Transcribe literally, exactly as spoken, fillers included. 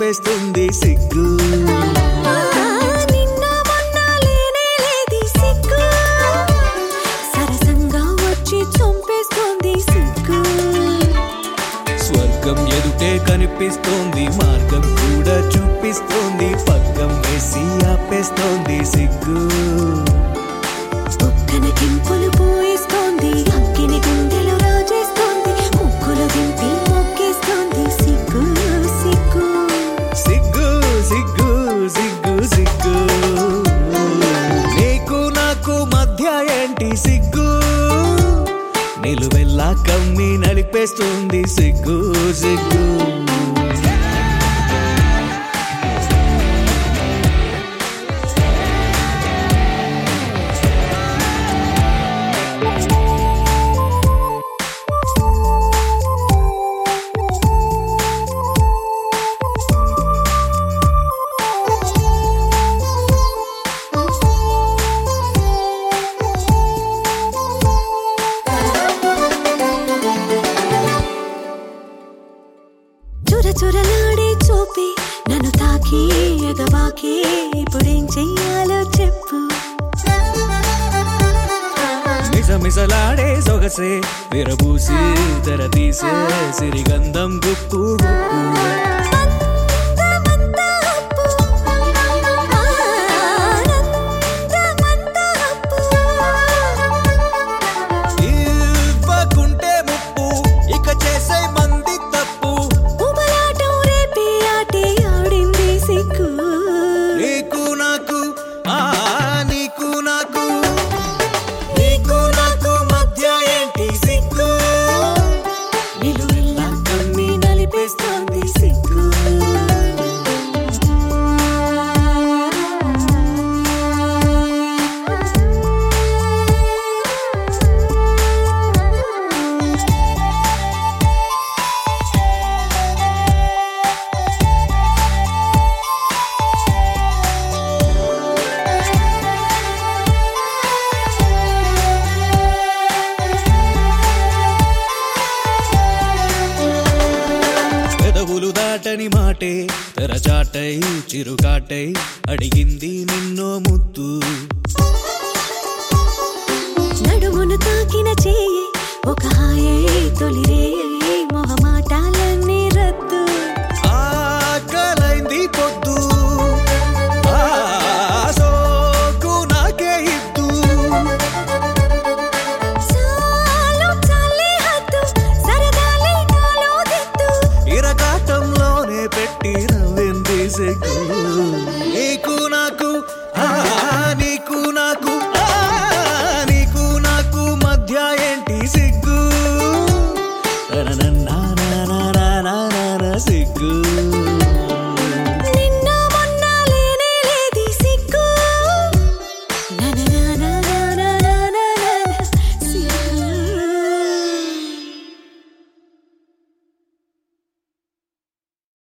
నలిపేస్తుంది సిగ్గు. నిన్న మొన్న లేనే లేది సిగ్గు, సరసంగా వచ్చి చంపేస్తుంది సిగ్గు. స్వర్గం ఎదుటే కనిపిస్తోంది, మార్గం కూడా చూపిస్తోంది, పక్కం వేసి ఆపేస్తోంది సిగ్గు. ఒక్కన కెంపులు పోయిస్తోంది, అక్కిని గుండెలో రాజేస్తోంది, ముక్కులు దింపి మొక్కేస్తోంది సిగ్గు సిగ్గు సిగ్గు సిగ్గు సిగ్గు సిగ్గు. నీకు నాకు మధ్య ఏంటి సిగ్గు, నిలువెల్లా కమ్మి నలిపేస్తుంది సిగ్గు సిగ్గు. చురచురలాడే చూపి నన్ను తాకి ఎగబాకి, ఇప్పుడేం చెయ్యాలో చెప్పు. మిసమిసలాడే సొగసే విరబూసి తెరతీసే సిరిగంధం గుప్పు గుప్పు. ఇవ్వకుంటే ముప్పు, ఇక చేసే మంది తప్పు. ఉబలాటం రేపి ఆటే ఆడింది సిగ్గు. నీకు నాకు ఆ నీకు నాకు నీకు నాకు మధ్య ఏంటి సిగ్గు, నిలువెల్లా కమ్మి నలిపేస్తోంది సిగ్గు. పెదవులు దాటని మాటే తెరచాటై చిరుగాటై అడిగింది నిన్నో ముద్దు. నడుమును తాకిన చేయి ఒక హాయే తొలిరే